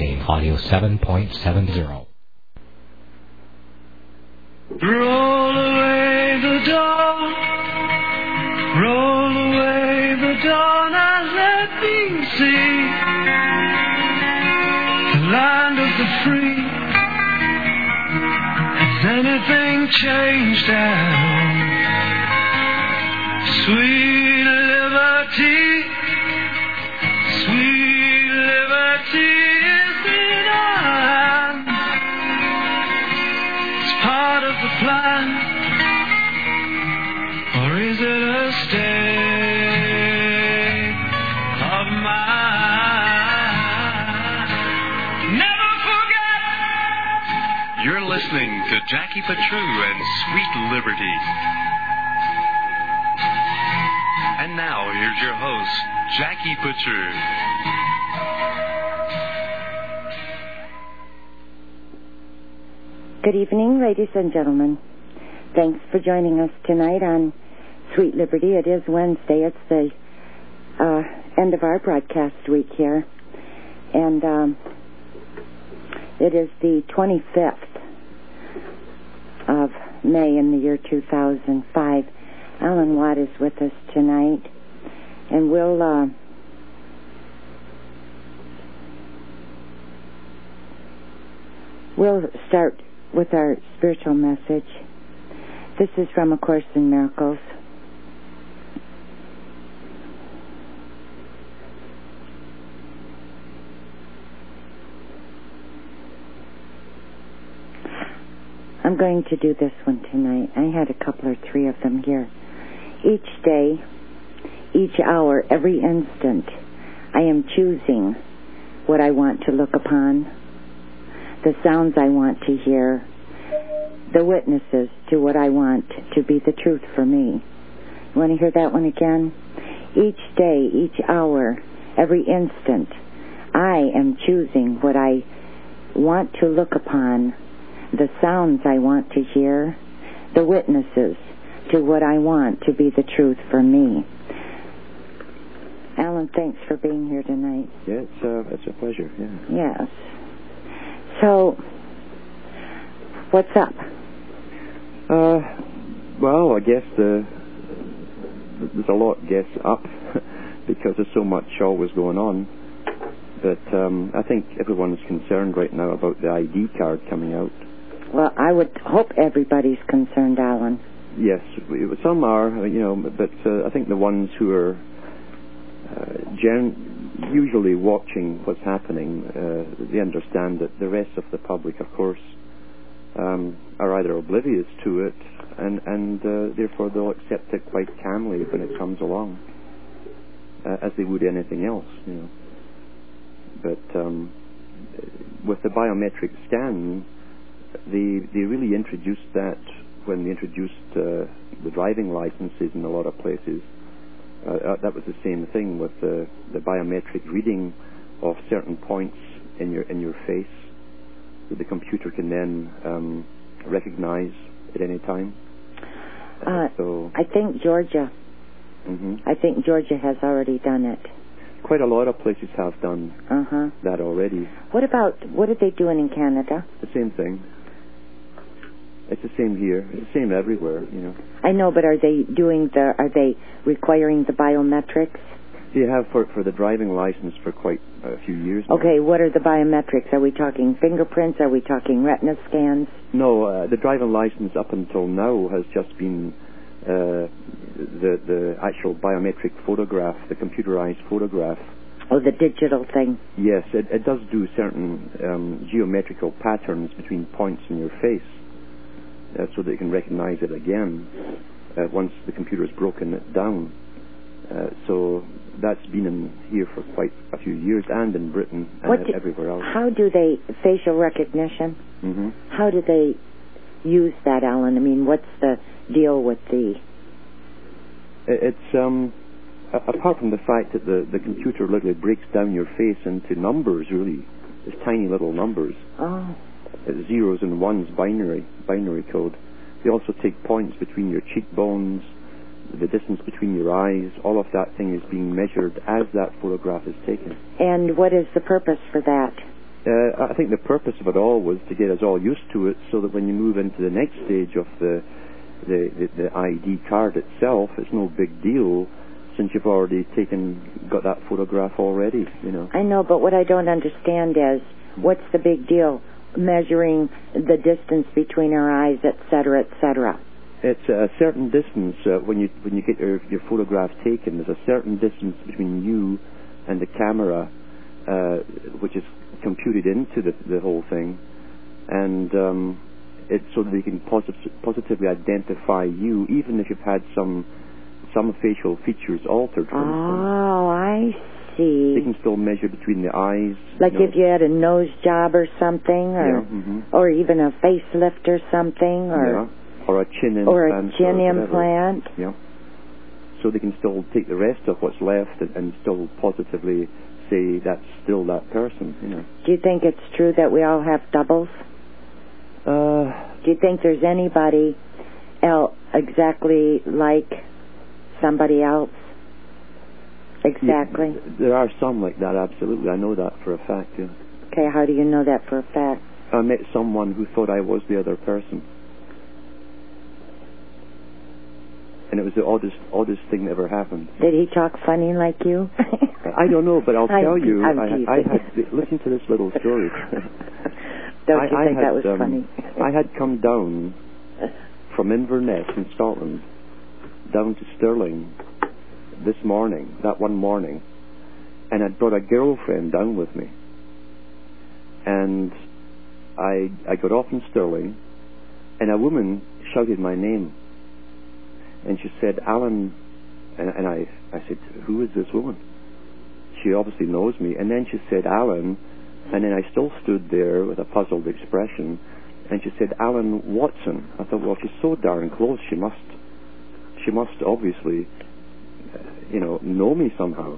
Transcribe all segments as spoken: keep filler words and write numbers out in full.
Broadcasting Audio seven point seven zero. Roll away the dawn, roll away the dawn and let me see the land of the free. Has anything changed at all? Sweet liberty, sweet liberty is in our hands. It's part of the plan, or is it a state of mind? Never forget. You're listening to Jackie Patru and Sweet Liberty. And now, here's your host, Jackie Patru. Good evening, ladies and gentlemen. Thanks for joining us tonight on Sweet Liberty. It is Wednesday. It's the uh, end of our broadcast week here. And um, it is the twenty-fifth of May in the year two thousand five. Alan Watt is with us tonight, and we'll uh, we'll start with our spiritual message. This is from A Course in Miracles. I'm going to do this one tonight. I had a couple or three of them here. Each day, each hour, every instant, I am choosing what I want to look upon, the sounds I want to hear, the witnesses to what I want to be the truth for me. You want to hear that one again? Each day, each hour, every instant, I am choosing what I want to look upon, the sounds I want to hear, the witnesses to what I want to be the truth for me. Alan, thanks for being here tonight. Yeah, it's, uh, it's a pleasure, yeah. Yes. So, what's up? Uh, well, I guess the, there's a lot, I guess, up because there's so much always going on. But um, I think everyone's concerned right now about the I D card coming out. Well, I would hope everybody's concerned, Alan. Yes, some are, you know, but uh, I think the ones who are uh, gen- usually watching what's happening, uh, they understand that the rest of the public, of course, um, are either oblivious to it, and, and uh, therefore they'll accept it quite calmly when it comes along, uh, as they would anything else, you know. But um, with the biometric scan, they they really introduced that when they introduced uh, the driving licenses in a lot of places. Uh, uh, that was the same thing with the, the biometric reading of certain points in your in your face that the computer can then um, recognize at any time. Uh, uh, so I think Georgia. Mm-hmm. I think Georgia has already done it. Quite a lot of places have done uh-huh. that already. What about what are they doing in Canada? The same thing. It's the same here. It's the same everywhere, you know. I know, but are they doing the? Are they requiring the biometrics? They have for for the driving license for quite a few years now. Okay, what are the biometrics? Are we talking fingerprints? Are we talking retina scans? No, uh, the driving license up until now has just been uh, the the actual biometric photograph, the computerized photograph. Oh, the digital thing. Yes, it, it does do certain um, geometrical patterns between points in your face. Uh, so that you can recognize it again uh, once the computer has broken it down. Uh, so that's been in here for quite a few years, and in Britain and do, everywhere else. How do they, facial recognition, mm-hmm. how do they use that, Alan? I mean, what's the deal with the... It's, um, apart from the fact that the, the computer literally breaks down your face into numbers, really, it's tiny little numbers. Oh. It's zeros and ones, binary, binary code. They also take points between your cheekbones, the distance between your eyes. All of that thing is being measured as that photograph is taken. And what is the purpose for that? Uh, I think the purpose of it all was to get us all used to it, so that when you move into the next stage of the the, the, the I D card itself, it's no big deal, since you've already taken got that photograph already. You know. I know, but what I don't understand is what's the big deal? Measuring the distance between our eyes, et cetera, et cetera. It's a certain distance uh, when you when you get your, your photograph taken. There's a certain distance between you and the camera, uh, which is computed into the the whole thing, and um, it's so that they can posit- positively identify you, even if you've had some some facial features altered. For oh, I see. They can still measure between the eyes. Like you know. if you had a nose job or something, or yeah, mm-hmm. or even a facelift or something, or yeah. or a chin implant, or a chin or implant. Yeah. So they can still take the rest of what's left and, and still positively say that's still that person. You know. Do you think it's true that we all have doubles? Uh. Do you think there's anybody else exactly like somebody else? Exactly. Yeah, there are some like that, absolutely. I know that for a fact, yeah. Okay, how do you know that for a fact? I met someone who thought I was the other person. And it was the oddest, oddest thing that ever happened. Did he talk funny like you? I don't know, but I'll tell I'm, you, I'm I, I had, listen to this little story. Don't I, you I think had, that was um, funny? I had come down from Inverness in Scotland down to Stirling this morning, that one morning, and I'd brought a girlfriend down with me. And I I got off in Stirling, and a woman shouted my name. And she said, Alan, and, and I, I said, who is this woman? She obviously knows me. And then she said, Alan, and then I still stood there with a puzzled expression, and she said, Alan Watson. I thought, well, she's so darn close, she must, she must obviously, uh, you know, know me somehow.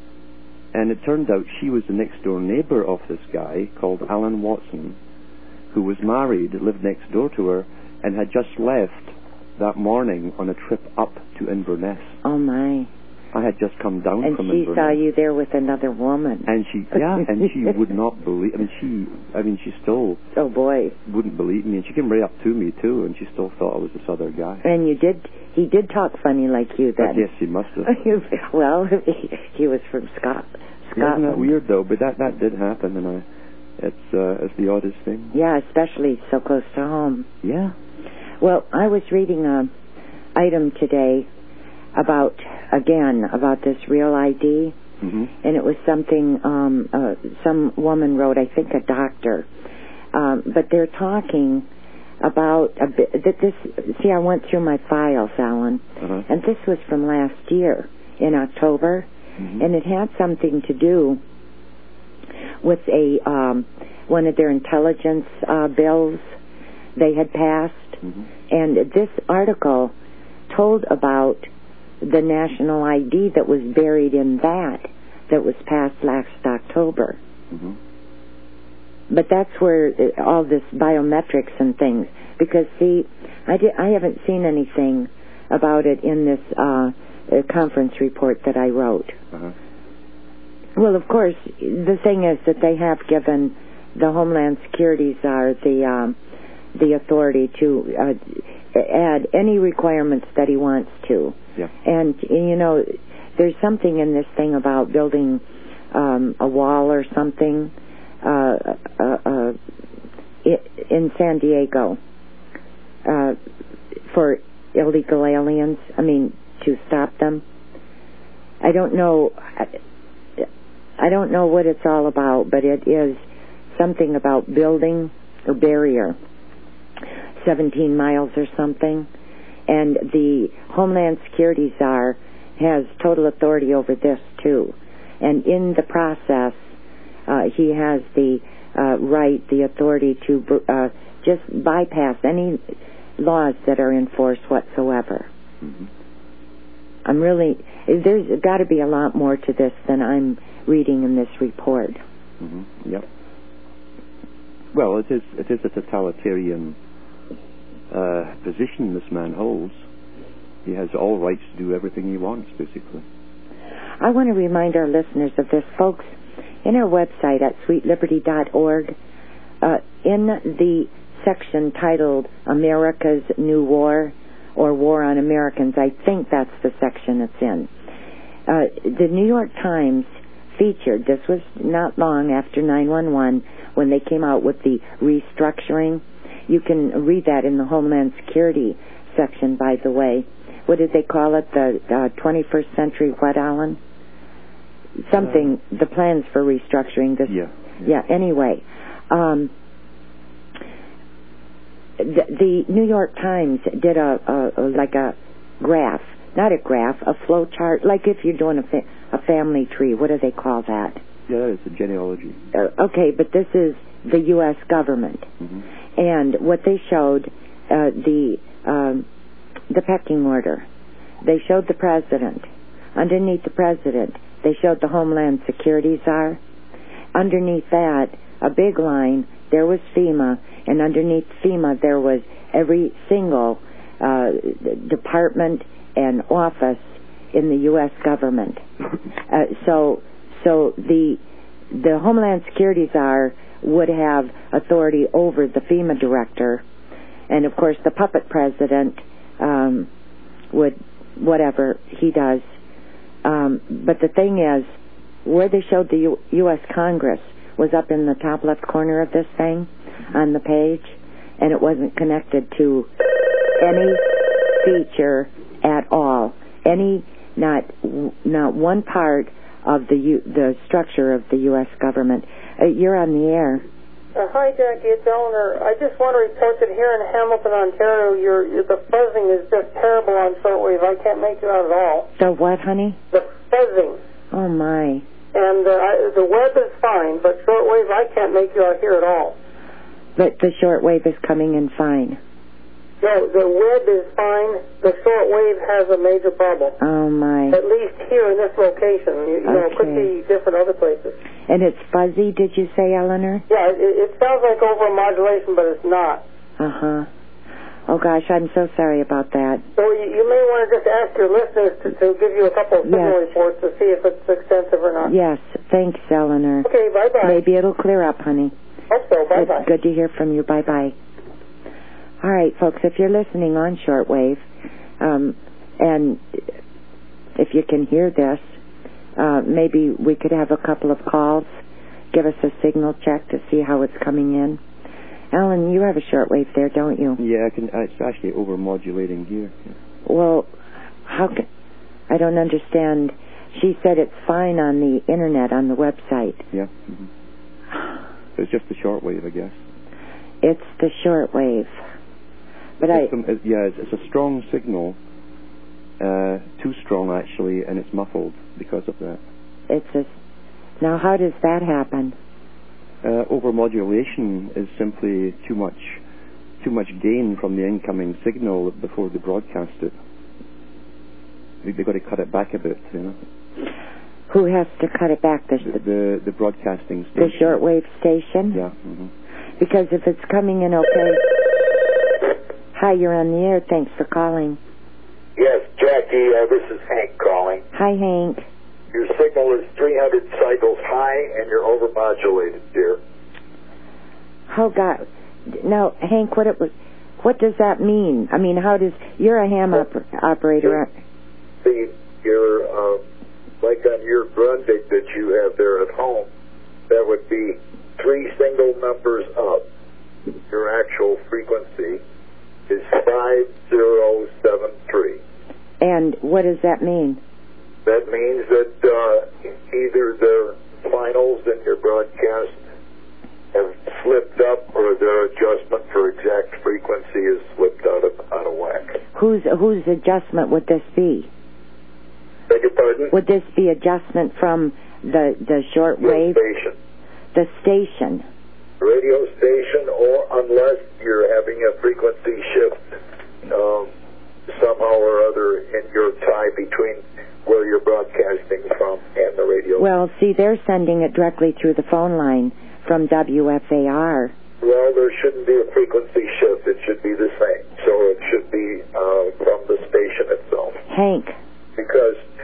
And it turned out she was the next door neighbor of this guy called Alan Watson, who was married, lived next door to her, and had just left that morning on a trip up to Inverness. Oh, my. I had just come down and from she Inverness. saw you there with another woman. And she, yeah, and she would not believe, I mean, she, I mean, she still oh, boy. wouldn't believe me. And she came right up to me, too, and she still thought I was this other guy. And you did, he did talk funny like you then. But yes, he must have. Well, he, he was from Scot- Scotland. Yeah, isn't that weird, though? But that, that did happen, and I, it's, uh, it's the oddest thing. Yeah, especially so close to home. Yeah. Well, I was reading a item today about, again, about this real I D, mm-hmm. and it was something um, uh, some woman wrote, I think a doctor, um, but they're talking about a bit, that this, see, I went through my files, Alan, uh-huh. and this was from last year in October, mm-hmm. and it had something to do with a um, one of their intelligence uh, bills they had passed, mm-hmm. and this article told about the national I D that was buried in that, that was passed last October. Mm-hmm. But that's where uh, all this biometrics and things, because see, I, di- I haven't seen anything about it in this uh, uh, conference report that I wrote. Uh-huh. Well, of course, the thing is that they have given the Homeland Security Czar the, um, the authority to uh, add any requirements that he wants to. Yeah. And, you know, there's something in this thing about building um, a wall or something uh, uh, uh, in San Diego uh, for illegal aliens, I mean, to stop them. I don't know, I, I don't know what it's all about, but it is something about building a barrier, seventeen miles or something, and the Homeland Security Czar has total authority over this too. And in the process, uh, he has the uh, right, the authority to uh, just bypass any laws that are in force whatsoever. Mm-hmm. I'm really, there's got to be a lot more to this than I'm reading in this report. Mm-hmm. Yep. Well, it is it is a totalitarian uh, position this man holds. He has all rights to do everything he wants, basically. I want to remind our listeners of this, folks. in our website at sweet liberty dot org, uh, in the section titled America's New War, or War on Americans, I think that's the section it's in. Uh, the New York Times featured, this was not long after nine one one, when they came out with the restructuring. You can read that in the Homeland Security section, by the way. What did they call it? The uh, twenty-first century what, Alan? Something, uh, the plans for restructuring this. Yeah. Yeah, anyway. Um, the, the New York Times did a, a, a like a graph, not a graph, a flow chart, like if you're doing a, fa- a family tree. What do they call that? Yeah, that is a genealogy. Uh, okay, but this is the U S government. Mm-hmm. And what they showed, uh, the um, the pecking order. They showed the president. Underneath the president, they showed the Homeland Security Czar. Underneath that, a big line, there was FEMA, and underneath FEMA there was every single uh, department and office in the U S government. Uh, so, so the the Homeland Security Czar would have authority over the FEMA director, and of course the puppet president um, would, whatever he does. Um, but the thing is, where they showed the U- U.S. Congress was up in the top left corner of this thing on the page, and it wasn't connected to any feature at all. Any, not not one part of the U- the structure of the U S government. Uh, you're on the air. Uh, hi, Jackie. It's Eleanor. I just want to report that here in Hamilton, Ontario, your, your the buzzing is just terrible on shortwave. I can't make you out at all. The what, honey? The buzzing. Oh, my. And uh, I, the web is fine, but shortwave, I can't make you out here at all. But the shortwave is coming in fine. No, the web is fine. The shortwave has a major problem. Oh, my. At least here in this location. You, you know, it could Okay. be different other places. And it's fuzzy, did you say, Eleanor? Yeah, it, it sounds like overmodulation, but it's not. Uh-huh. Oh, gosh, I'm so sorry about that. So you, you may want to just ask your listeners to, to give you a couple of signal Yes. reports to see if it's extensive or not. Yes, thanks, Eleanor. Okay, bye-bye. Maybe it'll clear up, honey. Hope so. Bye-bye. Good, good to hear from you. Bye-bye. All right, folks, if you're listening on shortwave, um, and if you can hear this, uh, maybe we could have a couple of calls, give us a signal check to see how it's coming in. Alan, you have a shortwave there, don't you? Yeah, I can. Uh, it's actually overmodulating here. Yeah. Well, how can... I don't understand. She said it's fine on the internet, on the website. Yeah. Mm-hmm. It's just the shortwave, I guess. It's the shortwave. But I... It's some, it, yeah, it's, it's a strong signal. Uh, too strong, actually, and it's muffled because of that. It's a... Now, how does that happen? Uh, overmodulation is simply too much, too much gain from the incoming signal before they broadcast it. They, they've got to cut it back a bit, you know. Who has to cut it back? The, The the, the broadcasting the station. shortwave station? Yeah. Mm-hmm. Because if it's coming in okay... Hi, you're on the air. Thanks for calling. Yes, Jackie, uh, this is Hank calling. Hi, Hank. Your signal is three hundred cycles high, and you're overmodulated, dear. Oh, God. Now, Hank, what it was... What does that mean? I mean, how does... You're a ham oper- operator. See, you're, uh, like on your Grundig that you have there at home, that would be three single numbers up. Your actual frequency is five zero seven three. And what does that mean? That means that uh, either the finals in your broadcast have slipped up, or their adjustment for exact frequency has slipped out of out of whack. Whose whose adjustment would this be? Beg your pardon? Would this be adjustment from the the short Your wave? station. The station. Radio station, or unless you're having a frequency shift um, somehow or other in your tie between where you're broadcasting from and the radio. Well, see, they're sending it directly through the phone line from W F A R. Well, there shouldn't be a frequency shift. It should be the same. So it should be uh, from the station itself. Hank. Because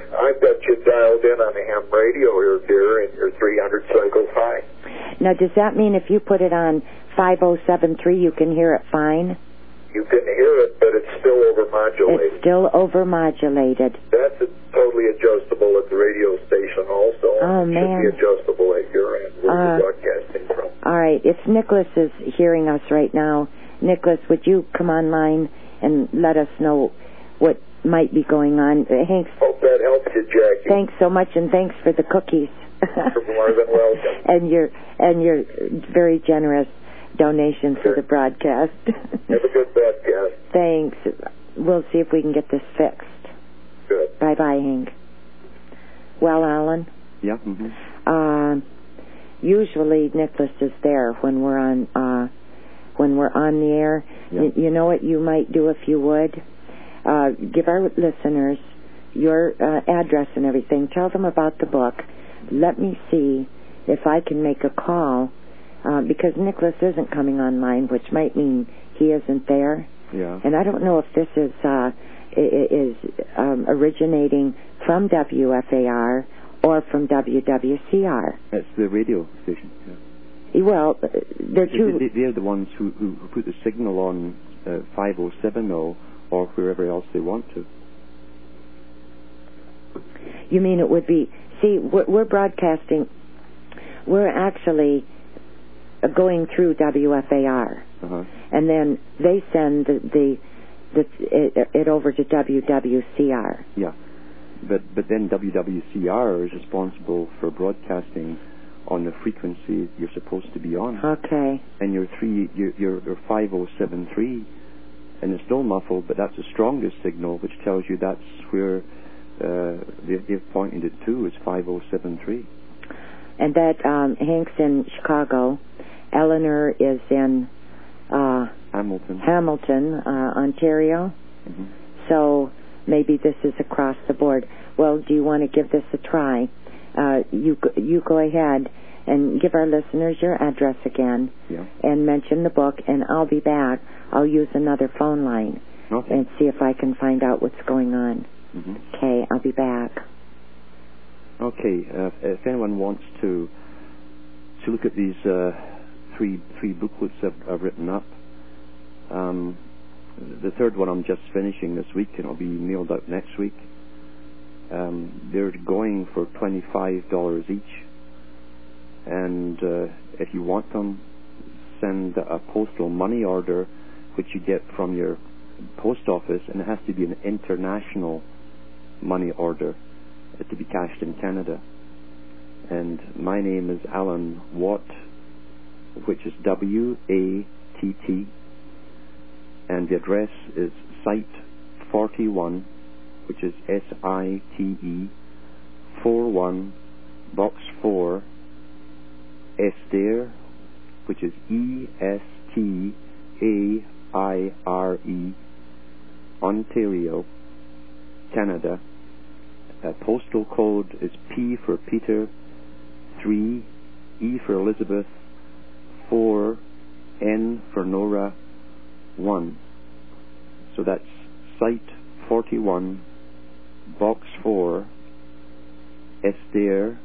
I've got you dialed in on ham radio here, dear, and you're three hundred cycles high. Now, does that mean if you put it on five oh seven three, you can hear it fine? You can hear it, but it's still overmodulated. It's still overmodulated. That's a, totally adjustable at the radio station also. Oh, it man. should be adjustable at your end where Uh, you're broadcasting from. All right. If Nicholas is hearing us right now, Nicholas, would you come online and let us know what might be going on? Uh, Hank, Hope that helps you, Jackie. thanks so much, and thanks for the cookies. You're more than welcome. and your and your very generous donation for the broadcast. Have a good broadcast. Thanks. We'll see if we can get this fixed. Good. Bye-bye, Hank. Well, Alan? Yeah. Mm-hmm. Uh, usually Nicholas is there when we're on uh, when we're on the air. Yeah. Y- you know what you might do if you would? Uh, give our listeners your uh, address and everything. Tell them about the book. Let me see if I can make a call, uh, because Nicholas isn't coming online, which might mean he isn't there. Yeah. And I don't know if this is uh, is um, originating from W F A R or from W W C R. It's the radio station. Yeah. Well, they're two. They, they're the ones who, who put the signal on uh, five oh seven oh or wherever else they want to. You mean it would be... See, we're, we're broadcasting... We're actually going through W F A R. Uh-huh. And then they send the, the, the it, it over to W W C R. Yeah. But but then W W C R is responsible for broadcasting on the frequency you're supposed to be on. Okay. And your three, your your, your five oh seven three, and it's still muffled, but that's the strongest signal, which tells you that's where uh, they've, they've pointed it to, is five oh seven three. And that um, Hank's in Chicago. Eleanor is in uh, Hamilton, Hamilton, uh, Ontario. Mm-hmm. So maybe this is across the board. Well, do you want to give this a try? Uh, you you go ahead and give our listeners your address again, yeah. and mention the book, and I'll be back. I'll use another phone line Okay. and see if I can find out what's going on. Mm-hmm. Okay, I'll be back. Okay. Uh, if anyone wants to to look at these uh, three three booklets I've, I've written up, um, the third one I'm just finishing this week, and it'll be mailed out next week. Um, they're going for twenty-five dollars each, and uh, if you want them, send a postal money order, which you get from your post office, and it has to be an international money order uh, to be cashed in Canada. And my name is Alan Watt, which is W A T T, and the address is Site forty-one, which is S I T E, forty-one, Box four, Esther, which is E S T A I R E, Ontario, Canada. Uh, postal code is P for Peter, three, E for Elizabeth, four, N for Nora, one. So that's Site forty-one, Box four, Esther,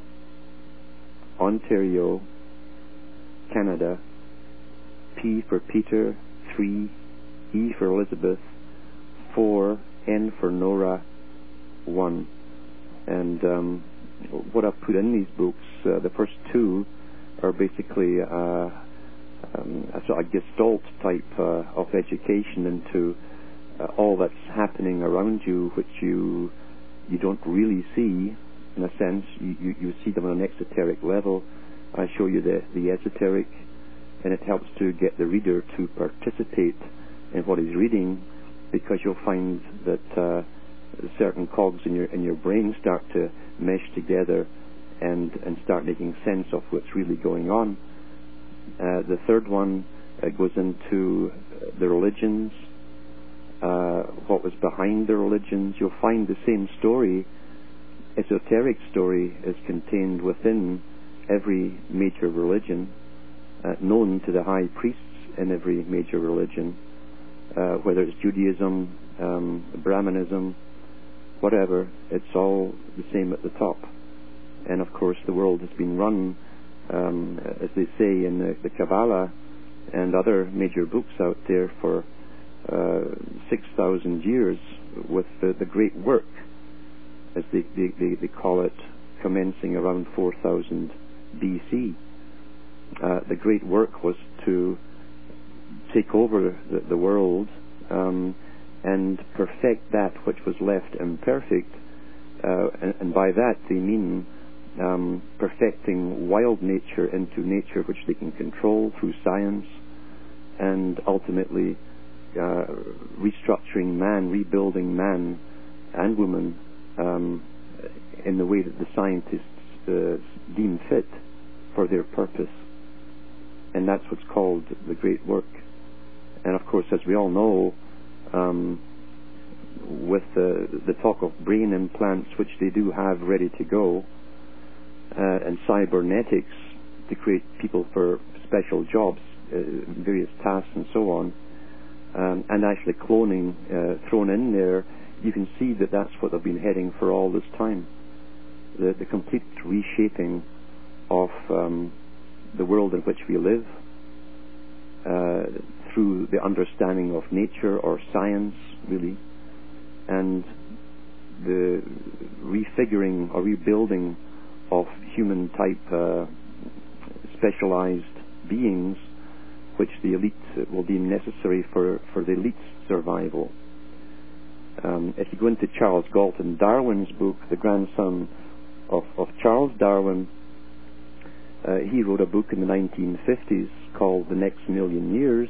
Ontario, Canada, P for Peter, three, E for Elizabeth, four, N for Nora, one. And um, what I've put in these books, uh, the first two are basically uh, um, a sort of gestalt type uh, of education into uh, all that's happening around you, which you you don't really see. In a sense, you, you, you see them on an exoteric level. I show you the, the esoteric, and it helps to get the reader to participate in what he's reading, because you'll find that uh, certain cogs in your in your brain start to mesh together and, and start making sense of what's really going on. Uh, the third one uh, goes into the religions, uh, what was behind the religions. You'll find the same story, esoteric story, is contained within every major religion, uh, known to the high priests in every major religion, uh, whether it's Judaism, um, Brahmanism, whatever, it's all the same at the top. And of course the world has been run, um, as they say in the, the Kabbalah and other major books out there, for uh, six thousand years with the, the great work, as they, they, they, they call it, commencing around four thousand B C. Uh, the great work was to take over the, the world um, and perfect that which was left imperfect, uh, and, and by that they mean um, perfecting wild nature into nature which they can control through science, and ultimately uh, restructuring man, rebuilding man and woman um, in the way that the scientists uh, deem fit for their purpose. And that's what's called the great work. And of course, as we all know, um, with the, the talk of brain implants, which they do have ready to go, uh, and cybernetics to create people for special jobs, uh, various tasks and so on, um, and actually cloning uh, thrown in there, you can see that that's what they've been heading for all this time. The, the complete reshaping of um, the world in which we live, uh, through the understanding of nature or science, really, and the refiguring or rebuilding of human type uh, specialized beings, which the elite will deem necessary for, for the elite's survival. Um, if you go into Charles Galton Darwin's book, the grandson of, of Charles Darwin, uh, he wrote a book in the nineteen fifties called The Next Million Years,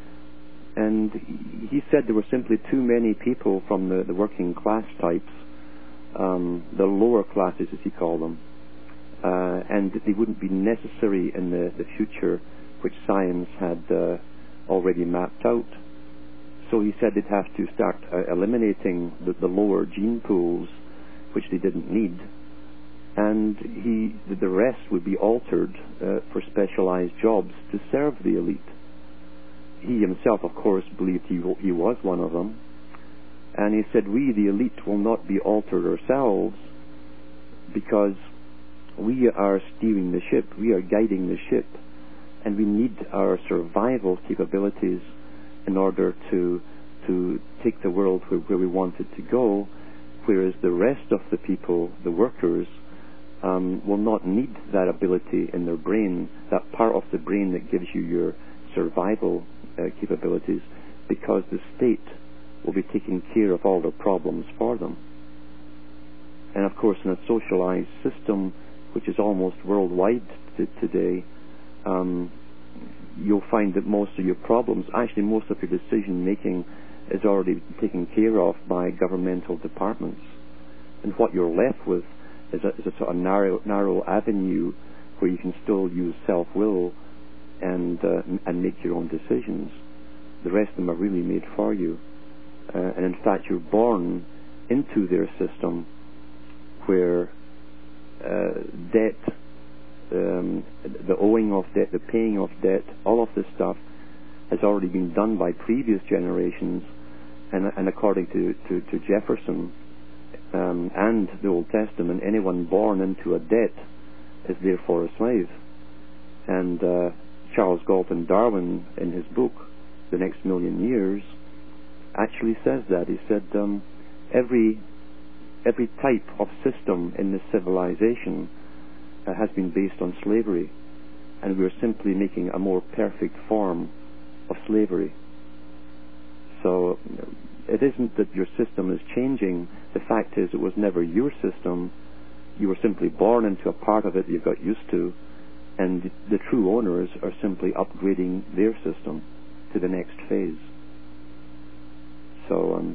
and he said there were simply too many people from the, the working class types, um, the lower classes as he called them, uh, and that they wouldn't be necessary in the, the future which science had uh, already mapped out. So he said they'd have to start uh, eliminating the, the lower gene pools which they didn't need, and he the rest would be altered uh, for specialized jobs to serve the elite. He himself, of course, believed he, he was one of them, and he said, we, the elite, will not be altered ourselves, because we are steering the ship, we are guiding the ship, and we need our survival capabilities in order to to take the world where, where we want it to go, whereas the rest of the people, the workers, um, will not need that ability in their brain, that part of the brain that gives you your survival uh, capabilities, because the state will be taking care of all their problems for them. And of course, in a socialized system, which is almost worldwide t- today, um, you'll find that most of your problems, actually most of your decision making, is already taken care of by governmental departments. And what you're left with is a, is a sort of narrow, narrow avenue where you can still use self-will and uh, and make your own decisions. The rest of them are really made for you. Uh, and in fact, you're born into their system where uh, debt, Um, the owing of debt, the paying of debt, all of this stuff has already been done by previous generations, and, and according to, to, to Jefferson um, and the Old Testament, anyone born into a debt is therefore a slave. And uh, Charles Galton Darwin, in his book, The Next Million Years, actually says that. He said um, every every type of system in this civilization Uh, has been based on slavery, and we're simply making a more perfect form of slavery. So it isn't that your system is changing. The fact is, it was never your system. You were simply born into a part of it you got used to, and the true owners are simply upgrading their system to the next phase. So um,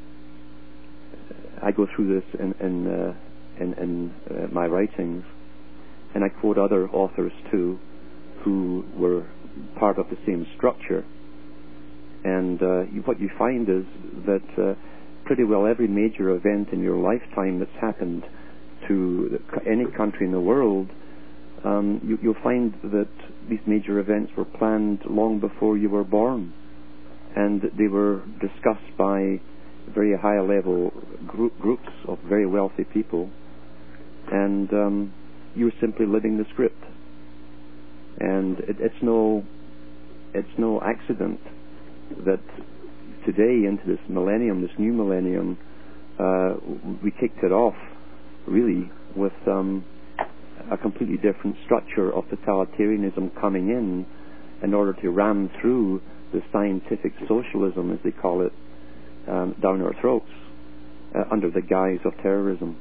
I go through this in in, uh, in, in uh, my writings. And I quote other authors too, who were part of the same structure. And uh, what you find is that uh, pretty well every major event in your lifetime that's happened to any country in the world, um, you, you'll find that these major events were planned long before you were born. And they were discussed by very high-level group, groups of very wealthy people, and um, you were simply living the script. And it, it's no, it's no accident that today, into this millennium, this new millennium, uh, we kicked it off really with um, a completely different structure of totalitarianism coming in in order to ram through the scientific socialism, as they call it, um, down our throats uh, under the guise of terrorism.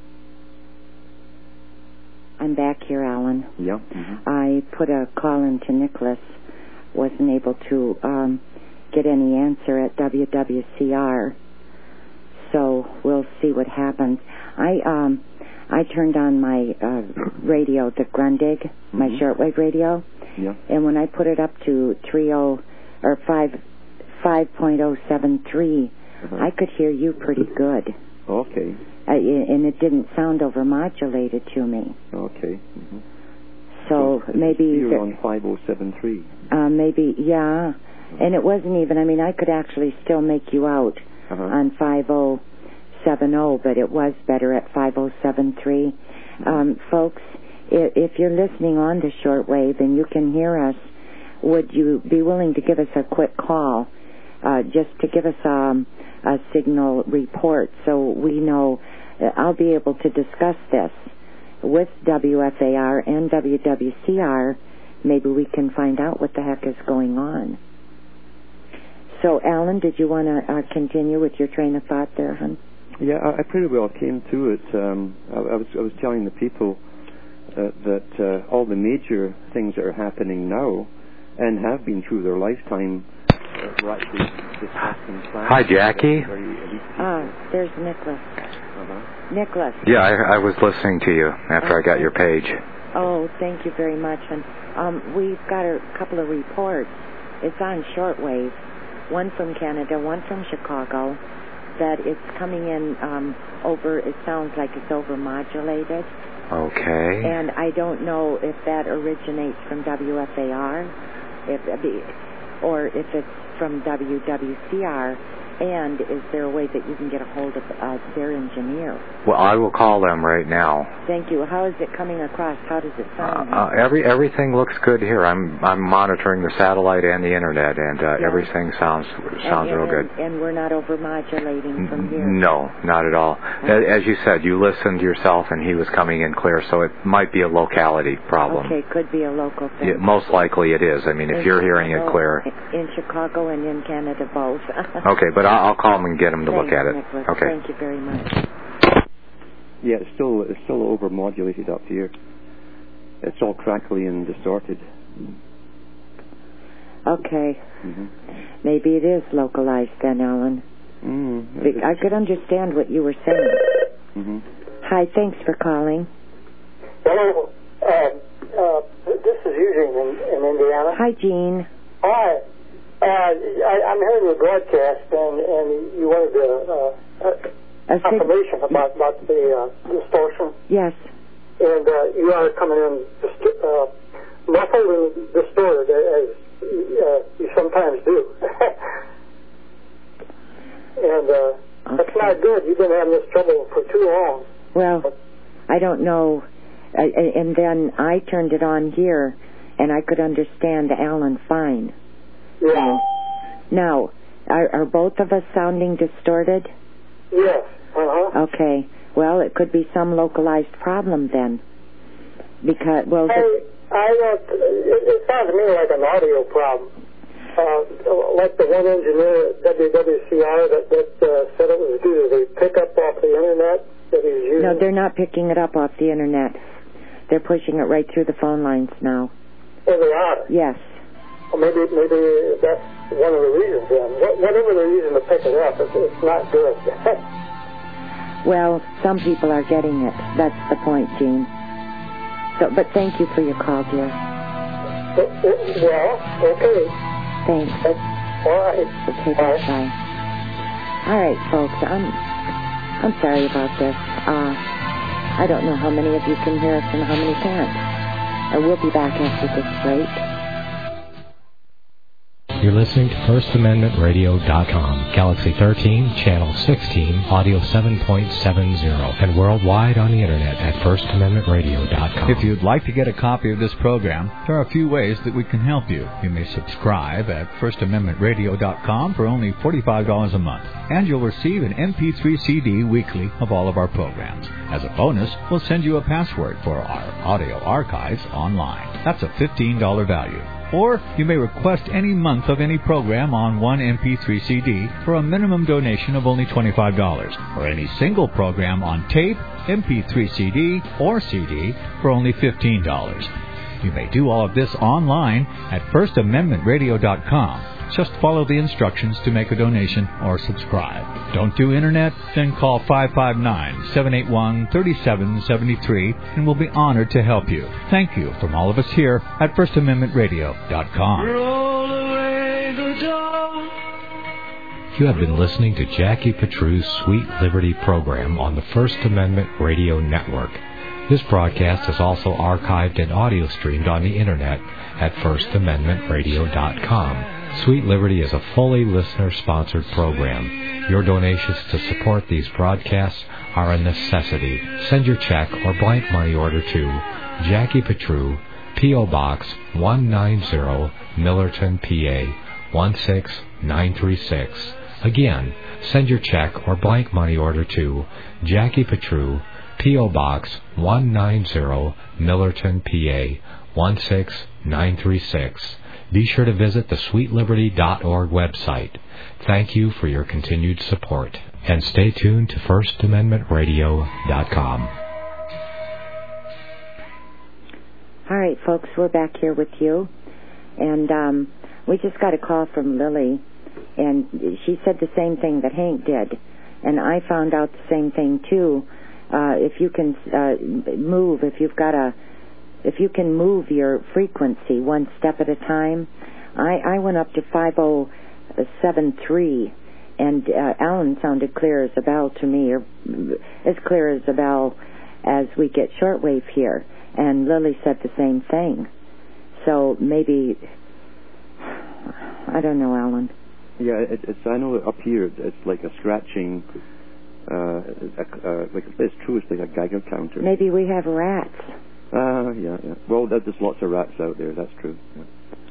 I'm back here, Alan. Yeah. Mm-hmm. I put a call into Nicholas, wasn't able to um, get any answer at W W C R, so we'll see what happens. I um, I turned on my uh, radio, the Grundig, mm-hmm. my shortwave radio, yeah. and when I put it up to three oh or five five point oh seven three, uh-huh. I could hear you pretty good. Okay. Uh, and it didn't sound overmodulated to me. Okay. Mm-hmm. So, so maybe you're on five oh seven three. Uh, maybe, yeah. And it wasn't even. I mean, I could actually still make you out uh-huh. on five oh seven oh, but it was better at five oh seven three. Mm-hmm. Um, folks, if, if you're listening on the shortwave and you can hear us, would you be willing to give us a quick call, uh, just to give us um, a signal report so we know? Uh, I'll be able to discuss this with W F A R and W W C R. Maybe we can find out what the heck is going on. So, Alan, did you want to uh, continue with your train of thought there, hon? Yeah, I, I pretty well came to it. Um, I, I was I was telling the people uh, that uh, all the major things that are happening now and have been through their lifetime uh, were actually discussing plans. Hi, Jackie. Ah, there's Nicholas. Uh-huh. Nicholas. Yeah, I, I was listening to you after okay. I got your page. Oh, thank you very much. And um, we've got a couple of reports. It's on shortwave. One from Canada, one from Chicago. That it's coming in um, over. It sounds like it's overmodulated. Okay. And I don't know if that originates from W F A R, if or if it's from W W C R. And is there a way that you can get a hold of uh, their engineer? Well, I will call them right now. Thank you. How is it coming across? How does it sound? Uh, uh, every everything looks good here. I'm I'm monitoring the satellite and the internet, and uh, yeah. everything sounds sounds and, real and, good. And we're not overmodulating from here. No, not at all. Okay. As you said, you listened yourself, and he was coming in clear, so it might be a locality problem. Okay, could be a local thing. Yeah, most likely it is. I mean, if in you're Chicago, hearing it clear. In Chicago and in Canada, both. Okay, but I'll, I'll call him and get him to Thanks, look at it. Nicholas. Okay. Thank you very much. Yeah, it's still it's still over-modulated up here. It's all crackly and distorted. Okay. Mm-hmm. Maybe it is localized then, Alan. Mm, I could understand what you were saying. Mm-hmm. Hi, thanks for calling. Hello. Uh, uh, this is Eugene in, in Indiana. Hi, Gene. Hi. Uh, I, I'm hearing your broadcast, and, and you wanted a, uh, a confirmation about, about the uh, distortion. Yes. And uh, you are coming in dist- uh, muffled and distorted, as uh, you sometimes do. and uh, okay. That's not good. You've been having this trouble for too long. Well, I don't know. I, and then I turned it on here, and I could understand Alan fine. Yeah. Now, are, are both of us sounding distorted? Yes. Uh-huh. Okay. Well, it could be some localized problem then. Because, well... I, I uh, it, it sounds to me like an audio problem. Uh, like the one engineer at W W C R that, that uh, said it was due to the pickup off the internet that he's using. No, they're not picking it up off the internet. They're pushing it right through the phone lines now. Oh, they are? Yes. Well, maybe maybe that's one of the reasons then. Whatever the reason to pick it up, it's, it's not good. Well, some people are getting it. That's the point, Gene. So, but thank you for your call, dear. Well, okay. Thanks. All right. Okay, bye. Bye. All right, folks. I'm I'm sorry about this. Uh, I don't know how many of you can hear us and how many can't. I will be back after this break. You're listening to First Amendment Radio dot com, Galaxy thirteen, Channel sixteen, Audio seven point seven zero, and worldwide on the Internet at First Amendment Radio dot com. If you'd like to get a copy of this program, there are a few ways that we can help you. You may subscribe at First Amendment Radio dot com for only forty-five dollars a month, and you'll receive an M P three C D weekly of all of our programs. As a bonus, we'll send you a password for our audio archives online. That's a fifteen dollars value. Or you may request any month of any program on one M P three C D for a minimum donation of only twenty-five dollars, or any single program on tape, M P three C D, or C D for only fifteen dollars. You may do all of this online at First Amendment Radio dot com. Just follow the instructions to make a donation or subscribe. Don't do Internet? Then call five five nine, seven eight one, three seven seven three and we'll be honored to help you. Thank you from all of us here at First Amendment Radio dot com. Roll away the dawn. You have been listening to Jackie Petru's Sweet Liberty program on the First Amendment Radio Network. This broadcast is also archived and audio streamed on the Internet at First Amendment Radio dot com. Sweet Liberty is a fully listener-sponsored program. Your donations to support these broadcasts are a necessity. Send your check or blank money order to Jackie Petru, P O. Box one ninety, Millerton, P A one six nine three six. Again, send your check or blank money order to Jackie Petru, P O. Box one ninety, Millerton, P A one six nine three six. Be sure to visit the sweet liberty dot org website. Thank you for your continued support. And stay tuned to First Amendment Radio dot com. All right, folks, we're back here with you. And um, we just got a call from Lily, and she said the same thing that Hank did. And I found out the same thing, too. Uh, if you can uh, move, if you've got a If you can move your frequency one step at a time, I, I went up to five oh seven three, and uh, Alan sounded clear as a bell to me, or as clear as a bell as we get shortwave here. And Lily said the same thing. So maybe, I don't know, Alan. Yeah, it, it's. I know up here it's like a scratching. Uh, a, uh, like it's true. It's like a Geiger counter. Maybe we have rats. Ah, uh, yeah, yeah. Well, there's lots of rats out there. That's true. Yeah.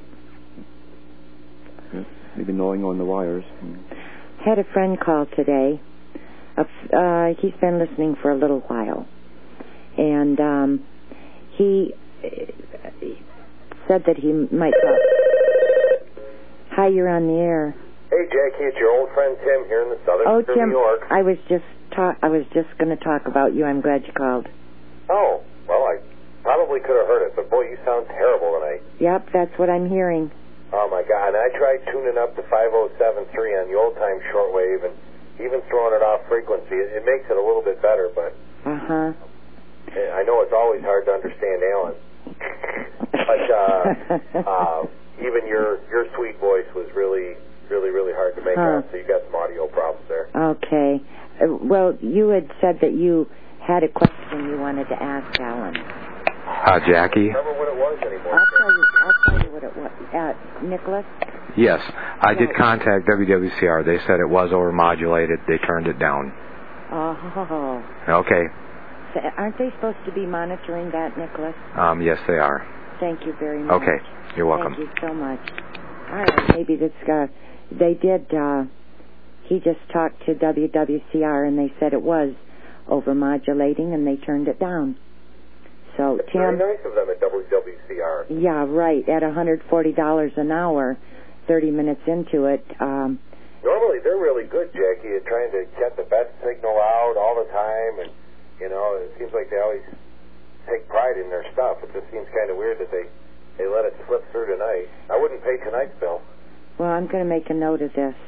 Yeah. Maybe gnawing on the wires. Mm. Had a friend call today. Uh, he's been listening for a little while, and um, he said that he might talk. Hi, you're on the air. Hey, Jackie, it's your old friend Tim here in the southern oh, part of Tim, New York. I was just talk. I was just going to talk about you. I'm glad you called. Oh, well, I probably could have heard it, but boy, you sound terrible tonight. Yep, that's what I'm hearing. Oh my God! And I tried tuning up to five oh seven three on the old time shortwave, and even throwing it off frequency. It, it makes it a little bit better, but uh huh. I know it's always hard to understand Alan. But uh, uh, even your your sweet voice was really, really, really hard to make huh. out. So you got some audio problems there. Okay. Uh, well, you had said that you had a question you wanted to ask Alan. Uh, Jackie? I don't remember what it was anymore. I'll tell you, I'll tell you what it was. Uh, Nicholas? Yes, I did contact W W C R. They said it was overmodulated. They turned it down. Oh. Okay. So aren't they supposed to be monitoring that, Nicholas? Um, yes, they are. Thank you very much. Okay, you're welcome. Thank you so much. All right, maybe this guy, they did, uh, he just talked to W W C R and they said it was overmodulating and they turned it down. So, it's Tim, very nice of them at W W C R. Yeah, right. At one hundred forty dollars an hour, thirty minutes into it. Um, Normally, they're really good, Jackie, at trying to get the best signal out all the time. And, you know, it seems like they always take pride in their stuff. It just seems kind of weird that they, they let it slip through tonight. I wouldn't pay tonight's bill. Well, I'm going to make a note of this.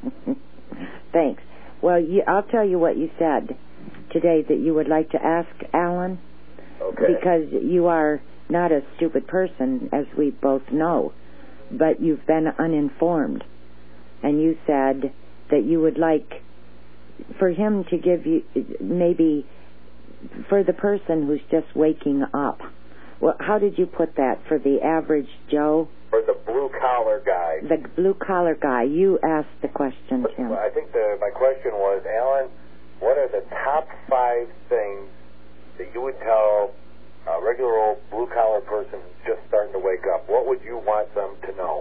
Thanks. Well, you, I'll tell you what you said today that you would like to ask Alan. Okay. Because you are not a stupid person, as we both know, but you've been uninformed. And you said that you would like for him to give you, maybe for the person who's just waking up. Well, how did you put that? For the average Joe? or the blue-collar guy? The blue-collar guy. You asked the question, Tim. Well, I think the, my question was, Alan, what are the top five things that you would tell a regular old blue-collar person who's just starting to wake up? What would you want them to know?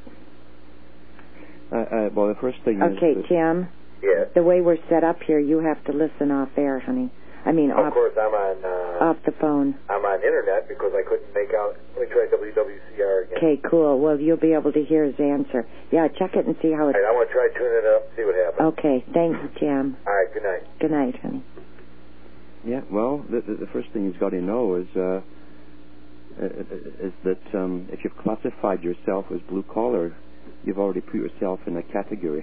Uh, uh, well, the first thing okay, is... Okay, Tim. Yes. The way we're set up here, you have to listen off air, honey. I mean, of off, course, I'm on... Uh, off the phone. I'm on internet because I couldn't make out... Let me try W W C R again. Okay, cool. Well, you'll be able to hear his answer. Yeah, check it and see how it... All right, I want to try tuning it up and see what happens. Okay, thanks, Tim. All right, good night. Good night, honey. Yeah, well, the, the, the first thing he's got to know is uh, is that um, if you've classified yourself as blue-collar, you've already put yourself in a category.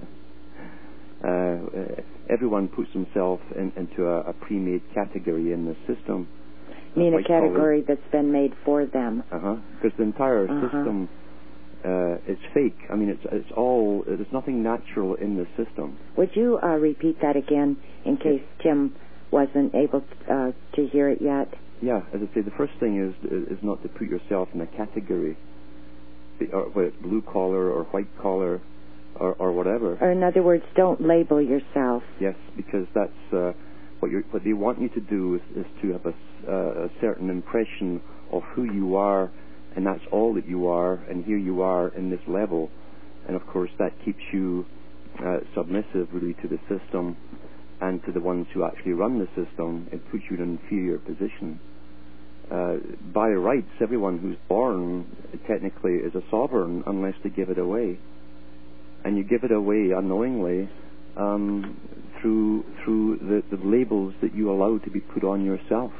Uh, everyone puts himself in, into a, a pre-made category in the system. You mean a category that's been made for them? Uh-huh. Because the entire uh-huh. system uh, is fake. I mean, it's it's all, there's nothing natural in the system. Would you uh, repeat that again in case Tim wasn't able uh, to hear it yet? Yeah, as I say, the first thing is is not to put yourself in a category, or whether it's blue-collar or white-collar, Or, or whatever. Or in other words, don't label yourself. Yes, because that's uh, what, you're, what they want you to do is, is to have a, uh, a certain impression of who you are, and that's all that you are, and here you are in this level. And of course that keeps you uh, submissive really to the system and to the ones who actually run the system. It puts you in an inferior position. Uh, by rights, everyone who's born technically is a sovereign unless they give it away. And you give it away unknowingly um, through through the, the labels that you allow to be put on yourself.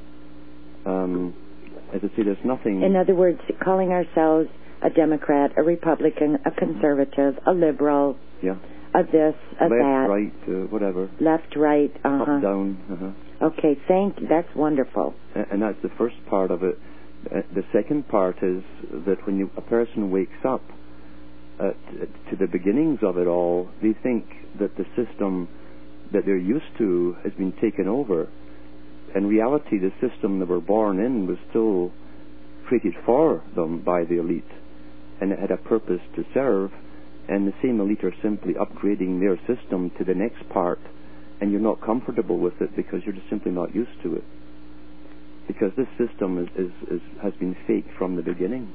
Um, as I say, there's nothing... In other words, calling ourselves a Democrat, a Republican, a conservative, a liberal, yeah, a this, a left, that. right, uh, whatever. Left, right, uh-huh. Up, down, uh-huh. Okay, thank you. That's wonderful. And, and that's the first part of it. Uh, the second part is that when you, a person wakes up, Uh, t- to the beginnings of it all, they think that the system that they're used to has been taken over. In reality, the system they were born in was still created for them by the elite, and it had a purpose to serve, and the same elite are simply upgrading their system to the next part, and you're not comfortable with it because you're just simply not used to it. Because this system is, is, is has been fake from the beginning.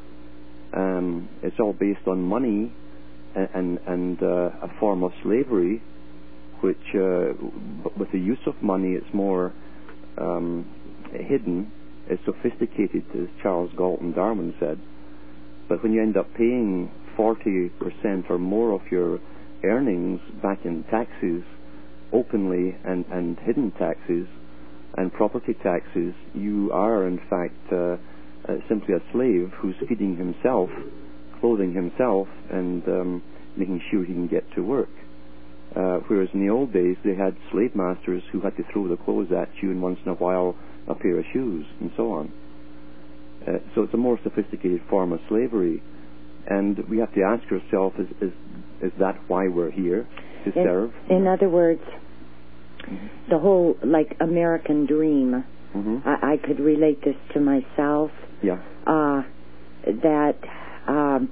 Um, it's all based on money and and, and uh, a form of slavery, which uh, with the use of money, it's more um, hidden, it's sophisticated, as Charles Galton Darwin said. But when you end up paying forty percent or more of your earnings back in taxes, openly and, and hidden taxes and property taxes, you are in fact uh, Uh, simply a slave who's feeding himself, clothing himself, and um, making sure he can get to work. Uh, whereas in the old days, they had slave masters who had to throw the clothes at you and once in a while a pair of shoes, and so on. Uh, so it's a more sophisticated form of slavery. And we have to ask ourselves, is, is, is that why we're here, to in, serve? In other words, mm-hmm. the whole, like, American dream, mm-hmm. I, I could relate this to myself. Yeah. Uh, that um,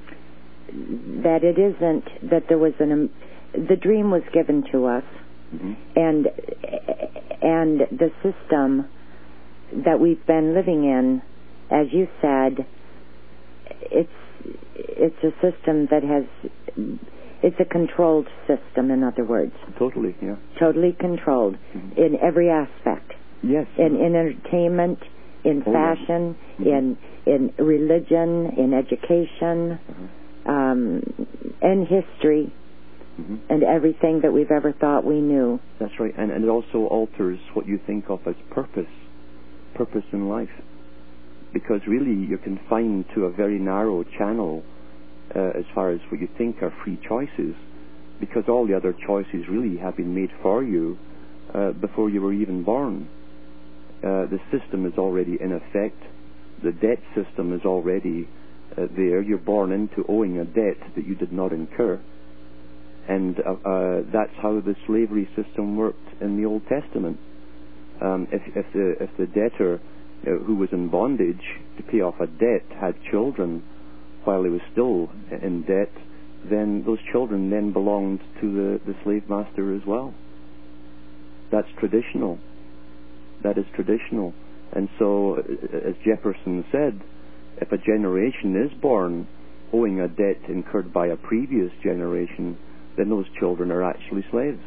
that it isn't that there was an um, the dream was given to us, mm-hmm. and and the system that we've been living in, as you said, it's it's a system that has it's a controlled system. In other words, totally, yeah, totally controlled mm-hmm. in every aspect. Yes, in, in entertainment. In oh, fashion, yeah. mm-hmm. in in religion, in education, mm-hmm. um, in history, mm-hmm. and everything that we've ever thought we knew. That's right, and, and it also alters what you think of as purpose, purpose in life, because really you're confined to a very narrow channel uh, as far as what you think are free choices, because all the other choices really have been made for you uh, before you were even born. Uh, the system is already in effect. The debt system is already uh, there. You're born into owing a debt that you did not incur. And uh, uh, that's how the slavery system worked in the Old Testament. Um, if, if, the, if the debtor uh, who was in bondage to pay off a debt had children while he was still in debt, then those children then belonged to the, the slave master as well. That's traditional. That is traditional. And so, as Jefferson said, if a generation is born owing a debt incurred by a previous generation, then those children are actually slaves.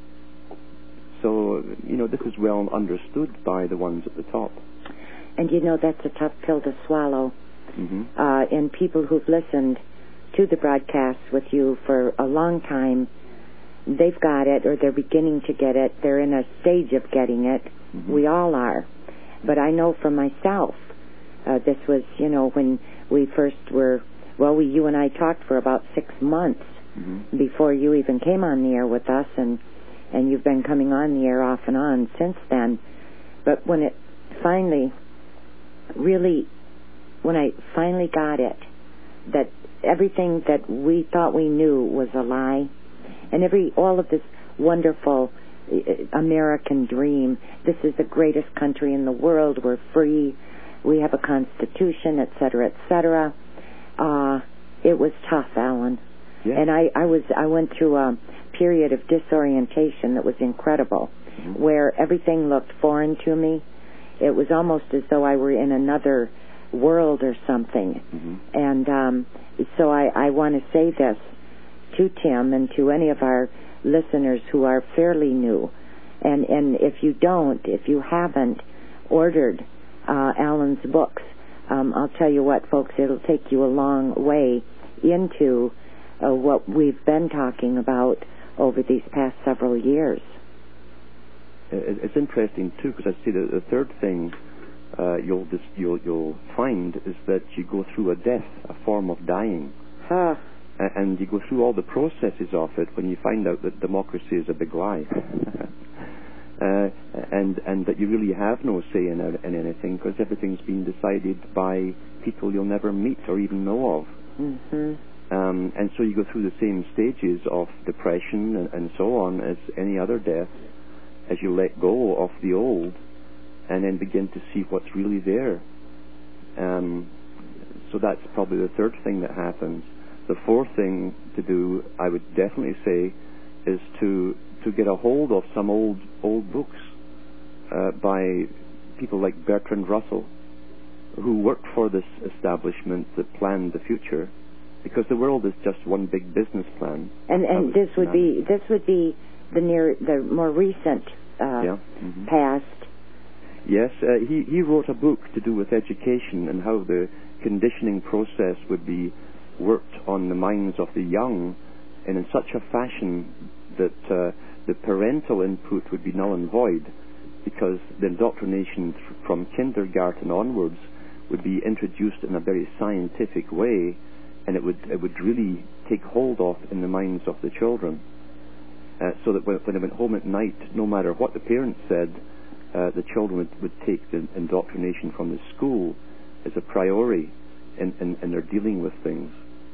So, you know, this is well understood by the ones at the top. And you know, that's a tough pill to swallow. Mm-hmm. Uh, and people who've listened to the broadcasts with you for a long time, they've got it, or they're beginning to get it. They're in a stage of getting it. Mm-hmm. We all are. But I know for myself, uh, this was, you know, when we first were, well, we, you and I talked for about six months mm-hmm. before you even came on the air with us, and, and you've been coming on the air off and on since then. But when it finally, really, when I finally got it, that everything that we thought we knew was a lie, and every all of this wonderful American dream, this is the greatest country in the world, we're free, we have a constitution, et cetera, et cetera. Uh, it was tough, Alan. Yeah. And I, I was I went through a period of disorientation that was incredible, mm-hmm. where everything looked foreign to me. It was almost as though I were in another world or something. Mm-hmm. And um, so I, I want to say this to Tim and to any of our listeners who are fairly new. And, and if you don't, if you haven't ordered uh, Alan's books, um, I'll tell you what, folks, it'll take you a long way into uh, what we've been talking about over these past several years. It's interesting, too, because I see that the third thing uh, you'll, dis- you'll you'll find is that you go through a death, a form of dying. Huh. And you go through all the processes of it when you find out that democracy is a big lie. uh, and and that you really have no say in, in anything, because everything's been decided by people you'll never meet or even know of. Mm-hmm. Um, and so you go through the same stages of depression and, and so on as any other death, as you let go of the old and then begin to see what's really there. Um, so that's probably the third thing that happens. The fourth thing to do, I would definitely say, is to to get a hold of some old old books uh, by people like Bertrand Russell, who worked for this establishment that planned the future, because the world is just one big business plan. And and this would be this would be the near the more recent uh, yeah. mm-hmm. past. Yes, uh, he he wrote a book to do with education and how the conditioning process would be worked on the minds of the young, and in such a fashion that uh, the parental input would be null and void, because the indoctrination th- from kindergarten onwards would be introduced in a very scientific way, and it would it would really take hold of in the minds of the children, uh, so that when, when they went home at night, no matter what the parents said, uh, the children would, would take the indoctrination from the school as a priori in, in, in their dealing with things.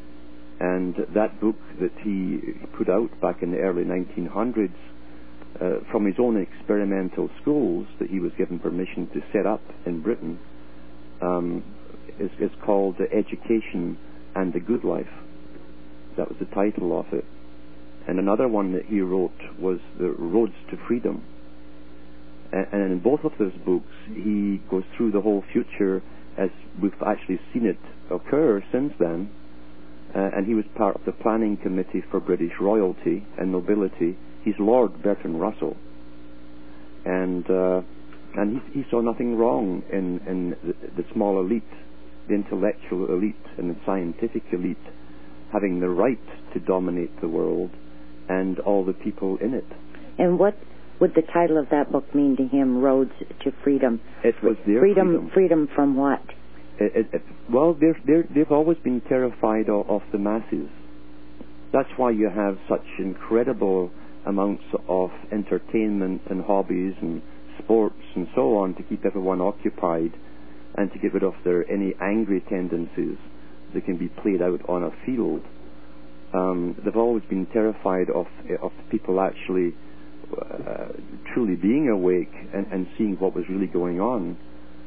And that book that he put out back in the early nineteen hundreds, uh, from his own experimental schools that he was given permission to set up in Britain, um, is, is called Education and the Good Life. That was the title of it. And another one that he wrote was The Roads to Freedom. And, and in both of those books, he goes through the whole future as we've actually seen it occur since then. Uh, and he was part of the planning committee for British royalty and nobility. He's Lord Bertrand Russell, and uh, and he, he saw nothing wrong in in the, the small elite, the intellectual elite, and the scientific elite having the right to dominate the world and all the people in it. And what would the title of that book mean to him? Roads to Freedom. It was their freedom. Freedom, freedom from what? It, it, it, well, they're, they're, they've always been terrified of, of the masses. That's why you have such incredible amounts of entertainment and hobbies and sports and so on to keep everyone occupied and to get rid of their any angry tendencies that can be played out on a field. Um, they've always been terrified of of people actually uh, truly being awake and, and seeing what was really going on.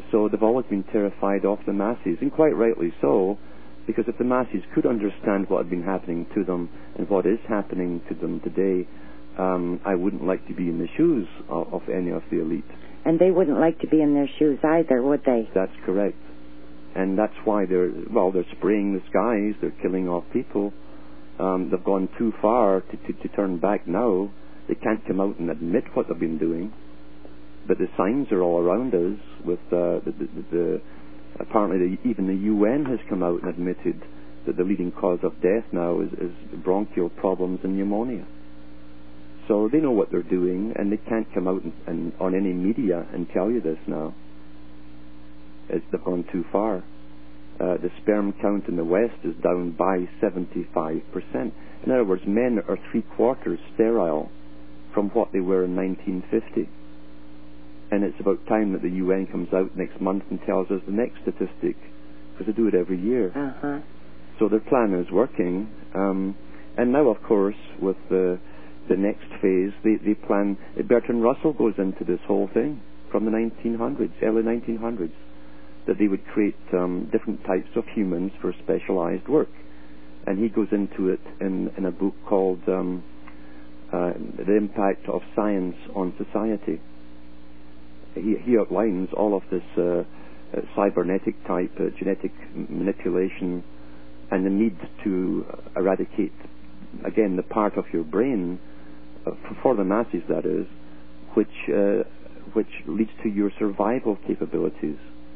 So they've always been terrified of the masses, and quite rightly so, because if the masses could understand what had been happening to them and what is happening to them today, um, I wouldn't like to be in the shoes of, of any of the elite. And they wouldn't like to be in their shoes either, would they? That's correct. And that's why they're, well, they're spraying the skies, they're killing off people. Um, they've gone too far to, to, to turn back now. They can't come out and admit what they've been doing. But the signs are all around us with uh, the, the, the apparently the, even the U N has come out and admitted that the leading cause of death now is, is bronchial problems and pneumonia. So they know what they're doing, and they can't come out and, and on any media and tell you this now. It's, they've gone too far. Uh, the sperm count in the West is down by seventy-five percent. In other words, men are three-quarters sterile from what they were in nineteen fifty. And it's about time that the U N comes out next month and tells us the next statistic, because they do it every year. Uh-huh. So their plan is working. Um, and now, of course, with the the next phase, they, they plan... Bertrand Russell goes into this whole thing from the nineteen hundreds, early nineteen hundreds, that they would create um, different types of humans for specialized work. And he goes into it in, in a book called um, uh, The Impact of Science on Society. He, he outlines all of this uh, uh, cybernetic type, uh, genetic manipulation, and the need to eradicate, again, the part of your brain, uh, for, for the masses that is, which uh, which leads to your survival capabilities.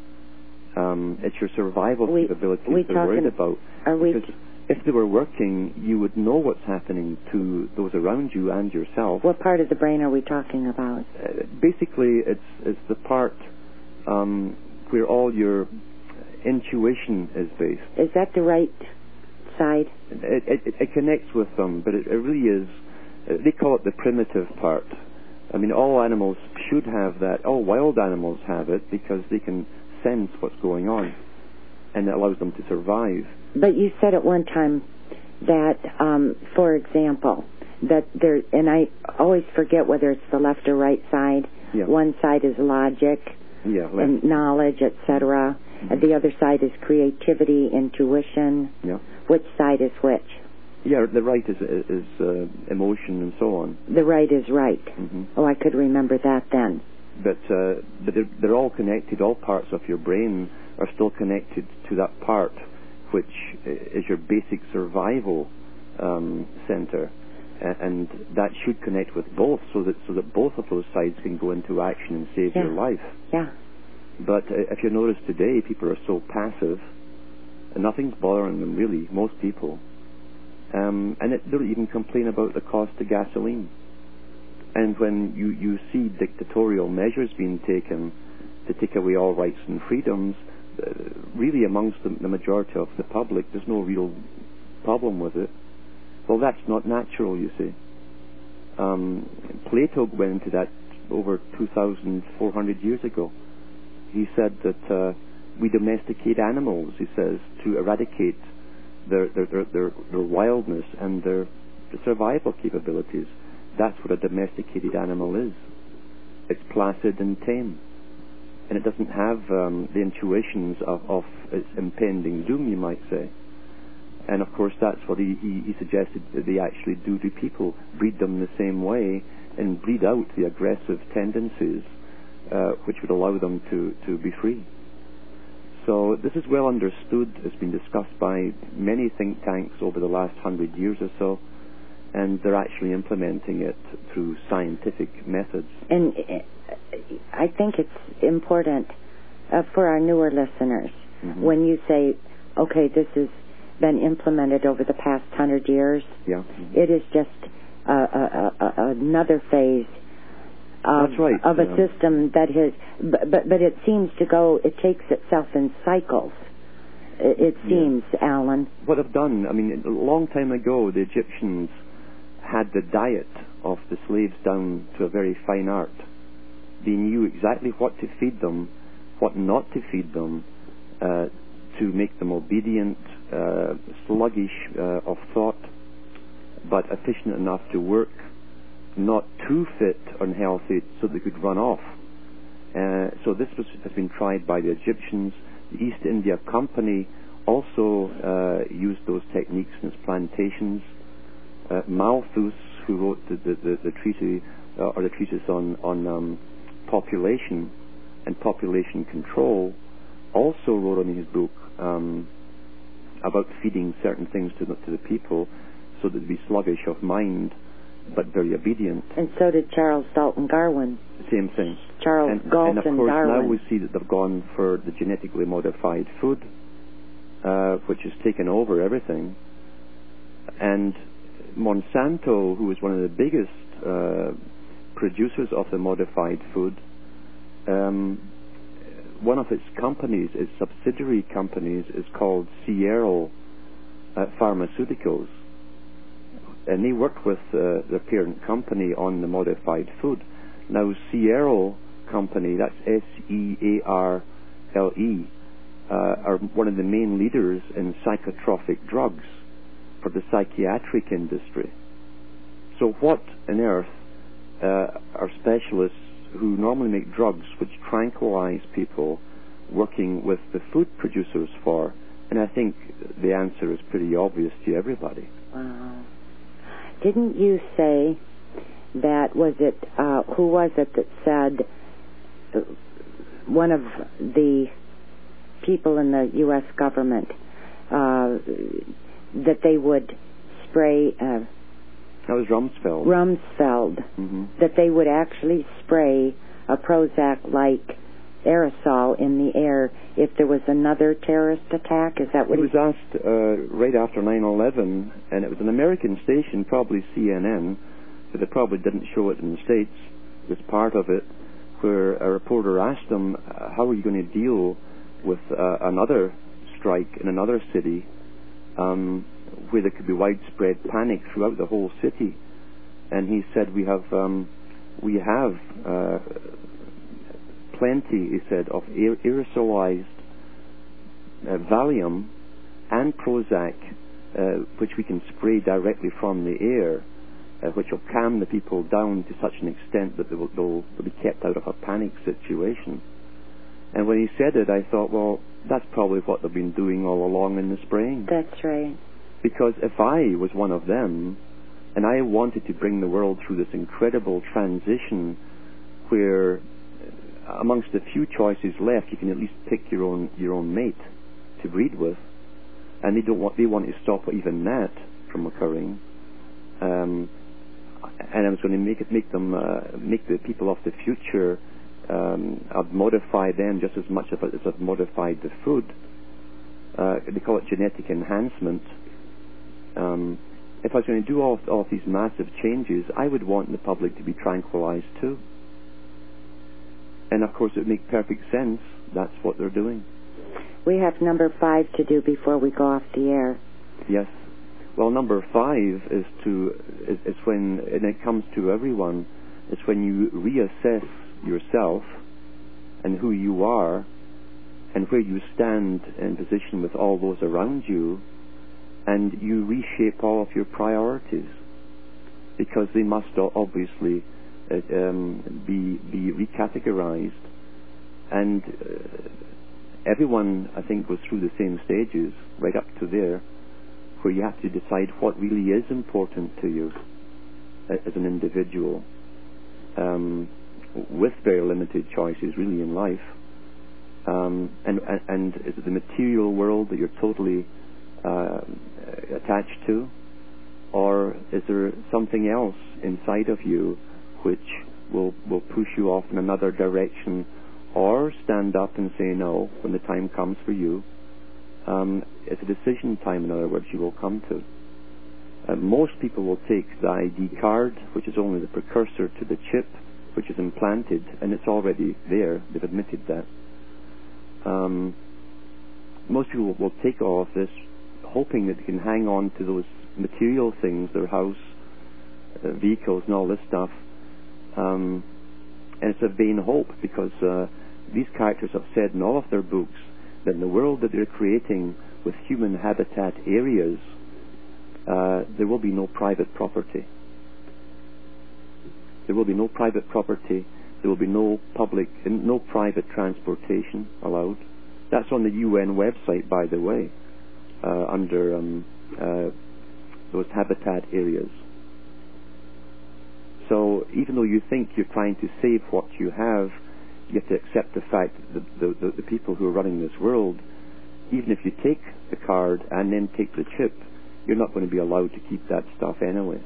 Um, it's your survival we, capabilities we they're worried about. Are we because if they were working, you would know what's happening to those around you and yourself. What part of the brain are we talking about? Uh, basically, it's it's the part um, where all your intuition is based. Is that the right side? It, it, it connects with them, but it, it really is, uh, they call it the primitive part. I mean, all animals should have that. All wild animals have it because they can sense what's going on, and it allows them to survive. But you said at one time that, um, for example, that there, and I always forget whether it's the left or right side. Yeah. One side is logic yeah, and knowledge, et cetera. Mm-hmm. And the other side is creativity, intuition. Yeah. Which side is which? Yeah, the right is is uh, emotion and so on. The right is right. Mm-hmm. Oh, I could remember that then. But, uh, but they're, they're all connected. All parts of your brain are still connected to that part, which is your basic survival um, center, and that should connect with both, so that so that both of those sides can go into action and save yeah. your life. Yeah. But uh, if you notice today, people are so passive, and nothing's bothering them really. Most people. Um, and it, they'll even complain about the cost of gasoline. And when you, you see dictatorial measures being taken to take away all rights and freedoms, uh, really amongst the, the majority of the public, there's no real problem with it. Well, that's not natural, you see. Um, Plato went into that over two thousand four hundred years ago. He said that uh, we domesticate animals, he says, to eradicate Their, their, their, their, their wildness and their survival capabilities. That's what a domesticated animal is. It's placid and tame. And it doesn't have um, the intuitions of, of its impending doom, you might say. And of course that's what he, he, he suggested that they actually do to people, breed them the same way and breed out the aggressive tendencies uh, which would allow them to, to be free. So this is well understood. It's been discussed by many think tanks over the last hundred years or so, and they're actually implementing it through scientific methods. And I think it's important uh, for our newer listeners, mm-hmm. when you say, okay, this has been implemented over the past hundred years, yeah. Mm-hmm. it is just uh, a, a, a, another phase Of, That's right. of a yeah. system that has, but, but but it seems to go, it takes itself in cycles. It, it seems, yeah. Alan. What I've done, I mean, a long time ago, the Egyptians had the diet of the slaves down to a very fine art. They knew exactly what to feed them, what not to feed them, uh, to make them obedient, uh, sluggish uh, of thought, but efficient enough to work, not too fit, unhealthy, so they could run off. Uh, so this was, has been tried by the Egyptians. The East India Company also uh, used those techniques in its plantations. Uh, Malthus, who wrote the, the, the, the treatise uh, or the treatise on on um, population and population control, also wrote in his book um, about feeding certain things to the, to the people, so that they'd be sluggish of mind, but very obedient. And so did Charles Dalton Darwin. Same thing. Charles and, Galton and of course Darwin. now we see that they've gone for the genetically modified food, uh, which has taken over everything. And Monsanto, who is one of the biggest uh, producers of the modified food, um, one of its companies, its subsidiary companies, is called Sierra uh, Pharmaceuticals. And they work with uh, the parent company on the modified food. Now, Sierra Company, that's S E A R L E, uh, are one of the main leaders in psychotropic drugs for the psychiatric industry. So what on earth uh, are specialists who normally make drugs which tranquilize people working with the food producers for? And I think the answer is pretty obvious to everybody. Wow. Didn't you say that, was it, uh, who was it that said, uh, one of the people in the U S government, uh, that they would spray, uh, that was Rumsfeld. Rumsfeld, mm-hmm. that they would actually spray a Prozac-like aerosol in the air if there was another terrorist attack? Is that what he he was asked uh, right after nine eleven, and it was an American station, probably C N N, but they probably didn't show it in the States. It was part of it, where a reporter asked him, uh, how are you going to deal with uh, another strike in another city um, where there could be widespread panic throughout the whole city? And he said, we have um, we have uh, plenty, he said, of aer- aerosolized uh, Valium and Prozac, uh, which we can spray directly from the air, uh, which will calm the people down to such an extent that they will, they'll, they'll be kept out of a panic situation. And when he said it, I thought, well, that's probably what they've been doing all along in the spraying. That's right. Because if I was one of them, and I wanted to bring the world through this incredible transition where amongst the few choices left, you can at least pick your own your own mate to breed with, and they don't want they want to stop even that from occurring. Um, and I was going to make it make them uh, make the people of the future um, I've modified them just as much as I've modified the food. Uh, they call it genetic enhancement. Um, if I was going to do all all of these massive changes, I would want the public to be tranquilized too. And of course, it would make perfect sense. That's what they're doing. We have number five to do before we go off the air. Yes. Well, number five is to is, is when, and it comes to everyone, it's when you reassess yourself and who you are and where you stand in position with all those around you, and you reshape all of your priorities, because they must obviously Uh, um, be be recategorized, and uh, everyone, I think, goes through the same stages right up to there, where you have to decide what really is important to you uh, as an individual, um, with very limited choices really in life, um, and, and and is it the material world that you're totally uh, attached to, or is there something else inside of you which will will push you off in another direction, or stand up and say no when the time comes for you? Um, it's a decision time, in other words, you will come to. Uh, most people will take the I D card, which is only the precursor to the chip, which is implanted, and it's already there. They've admitted that. Um, most people will, will take all of this, hoping that they can hang on to those material things, their house, uh, vehicles, and all this stuff. Um, and it's a vain hope, because uh, these characters have said in all of their books that in the world that they're creating with human habitat areas, uh, there will be no private property. There will be no private property, there will be no public, no private transportation allowed. That's on the U N website, by the way, uh, under um, uh, those habitat areas. So even though you think you're trying to save what you have, you have to accept the fact that the, the, the people who are running this world, even if you take the card and then take the chip, you're not going to be allowed to keep that stuff anyway.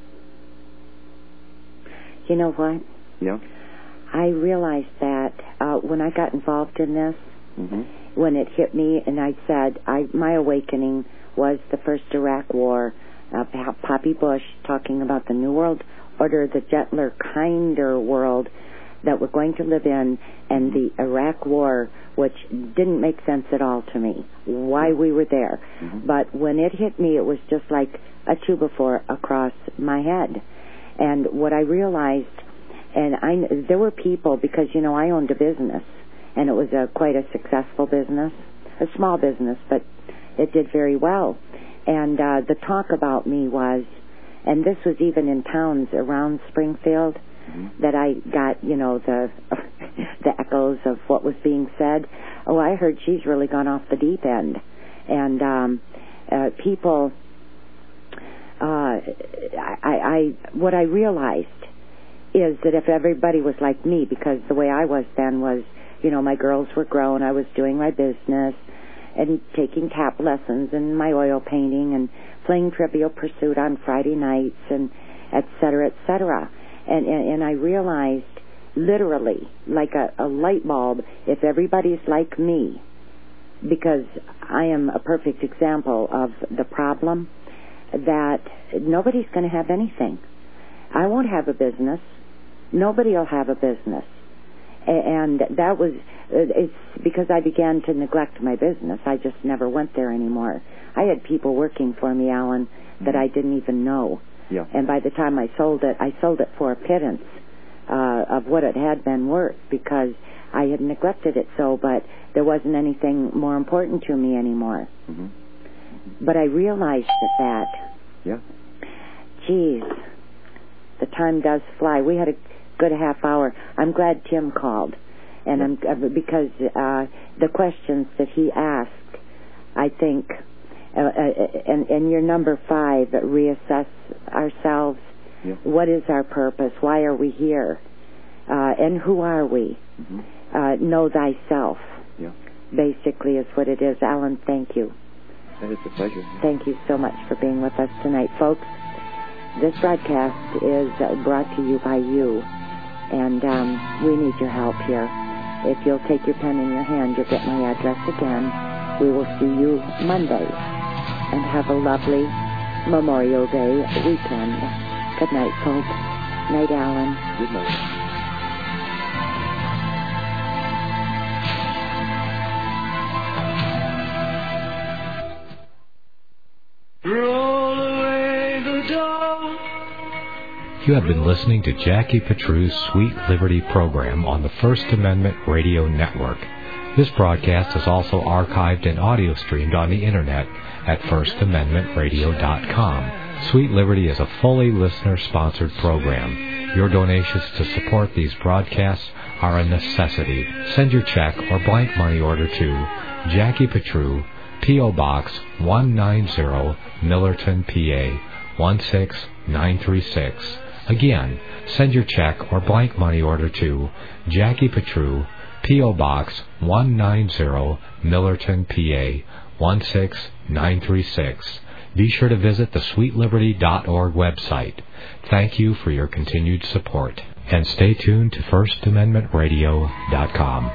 You know what? Yeah? I realized that uh, when I got involved in this, mm-hmm. when it hit me, and I said, I, my awakening was the first Iraq War, uh, Poppy Bush talking about the New World Order, the gentler, kinder world that we're going to live in, and the Iraq War, which didn't make sense at all to me, why we were there. Mm-hmm. But when it hit me, it was just like a two before across my head. And what I realized, and I, there were people, because, you know, I owned a business, and it was a, quite a successful business, a small business, but it did very well. And uh, the talk about me was, and this was even in towns around Springfield, mm-hmm. that I got, you know, the the echoes of what was being said. Oh, I heard she's really gone off the deep end. And um, uh, people, uh, I, I, what I realized is that if everybody was like me, because the way I was then was, you know, my girls were grown, I was doing my business and taking tap lessons and my oil painting and playing Trivial Pursuit on Friday nights and et cetera, et cetera. And, and, and I realized literally, like a, a light bulb, if everybody's like me, because I am a perfect example of the problem, that nobody's going to have anything. I won't have a business. Nobody will have a business. And that was, it's because I began to neglect my business. I just never went there anymore. I had people working for me, Alan, that I didn't even know. Yeah. And by the time I sold it, I sold it for a pittance uh, of what it had been worth, because I had neglected it so, but there wasn't anything more important to me anymore. Mm-hmm. But I realized that that, yeah. geez, the time does fly. We had a good half hour. I'm glad Tim called, and I'm uh, because uh, the questions that he asked, I think, uh, uh, and, and your number five, reassess ourselves. Yeah. What is our purpose? Why are we here? Uh, and who are we? Mm-hmm. Uh, know thyself. Yeah. Basically, is what it is. Alan, thank you. That is a pleasure. Thank you so much for being with us tonight, folks. This broadcast is brought to you by you, and um, we need your help here. If you'll take your pen in your hand, you'll get my address again. We will see you Monday, and have a lovely Memorial Day weekend. Good night, folks. Night, Alan. Good night. Roll away the dawn. You have been listening to Jackie Petru's Sweet Liberty program on the First Amendment Radio Network. This broadcast is also archived and audio streamed on the Internet at first amendment radio dot com. Sweet Liberty is a fully listener-sponsored program. Your donations to support these broadcasts are a necessity. Send your check or blank money order to Jackie Petru, P O. Box one ninety, Millerton, P A one six nine three six. Again, send your check or blank money order to Jackie Petru, P O. Box one ninety, Millerton, P A one six nine three six. Be sure to visit the sweet liberty dot org website. Thank you for your continued support. And stay tuned to first amendment radio dot com.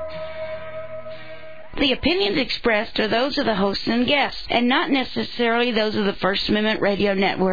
The opinions expressed are those of the hosts and guests, and not necessarily those of the First Amendment Radio Network